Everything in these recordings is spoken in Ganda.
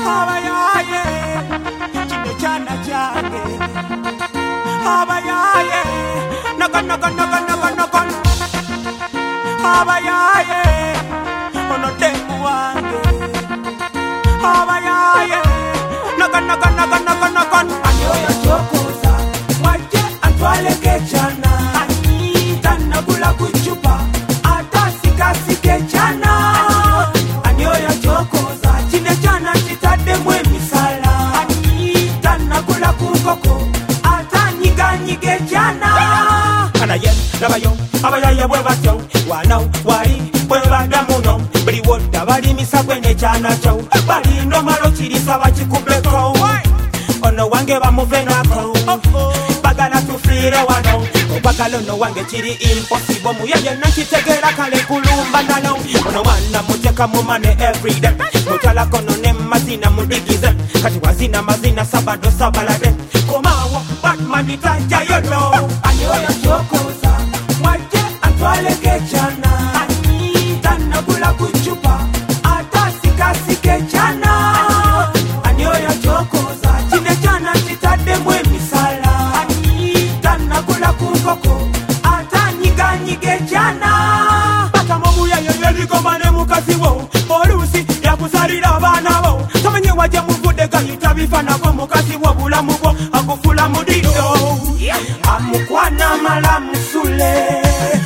abayaye kino kyana kyange abayaye nakan abayaye ono demu wange abayaye nakan anyoyo chokoza waje atwaleke chana anita nagula kuchupa atasikasike chana anyoyo chokoza chine chana chitade mwe misala anita nagula kukoko atanyiganyige chana anaye nabayo abayaye bwebatyo wano wali bwebadamuno buli wodda balimisa gwene chana kyo balino malo kirisa bakikubeko ono wange bamuvenako bagala tufire wano obagala ono wange kiri impossible muyaye nakitegera kale kulumba nalo ono wana muteka mumane everyday mutalako no ne mazina mudigize kati wazina mazina sabado sabalade komawo batman itajayono anyoyo chokoza waje atwaleke chana anita nagula kuchupa atasikasike chana anyoyo chokoza chine chana chitade mwe misala anita nagula kukoko atanyiganyige chana bata mobuya yeyeligomane mukazi wo olusi yakusalira abaana bo tomenye waje muvude gayita bifanako mukazi wo bulamu bwo akufula mudido amukwana mala musule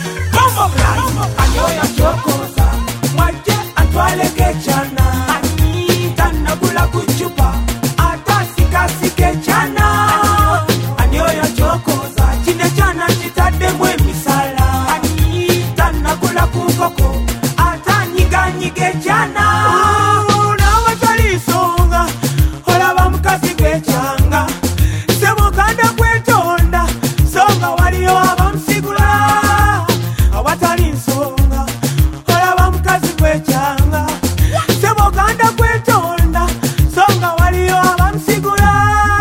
anyoyo chokoza waje atwaleke chana anita nagula kuchupa atasikasike chana anyoyo chokoza chine chana chitade mwe misala anita nagula kukoko atanyiganyige chana nawatalisonga olaba mukazi gwechanga semukanda kwetonda songa waliyo abamusigula awatali nsonga olaba mukazi gwechanga semukanda kwetonda songa waliyo abamusigula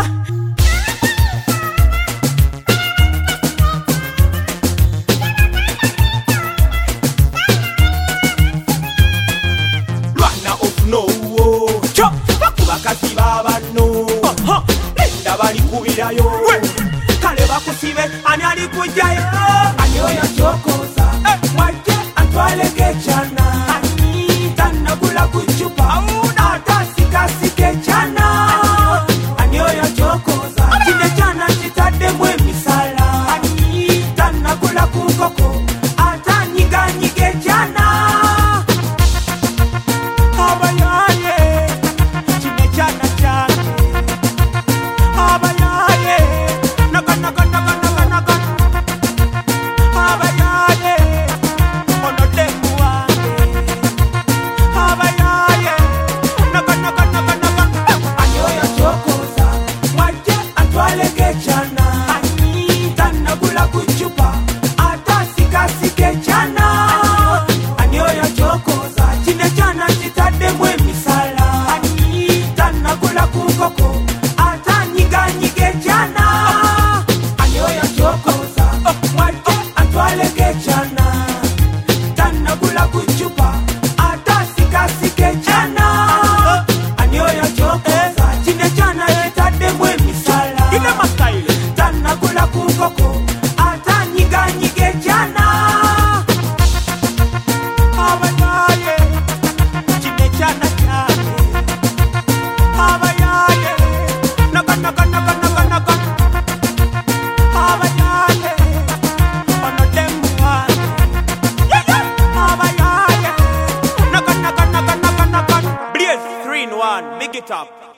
lwana okunowo kyo bakubakazi babano lenda balikubirayo kale bakusibe ani alikujjayo anyoyo chokoza waje atwaleke chana anita nagula kuchupa atasikasike chana anyoyo chokoza chine chana chitade mwe misala anita nagula kukoko atanyiganyige chana abayaye chine chana change abayaye nakan abayaye ono demu wange abayaye nakan anyoyo chokoza waje atwaleke chana anita nagula kuchupa atasikasike chana anyoyo chokoza chine chana chitade mwe misala anita nagula kukoko atanyiganyige chana anyoyo chokoza waje atwaleke chana tanagula kuchupa atasikasike chana anyoyo chokoza chine chana chitade mwe misala tanagula kukoko atanyiganyige chana abayaye chine chana change abayaye nakan abayaye ono demu wange abayaye nakan Blaze 3 in 1 big it up.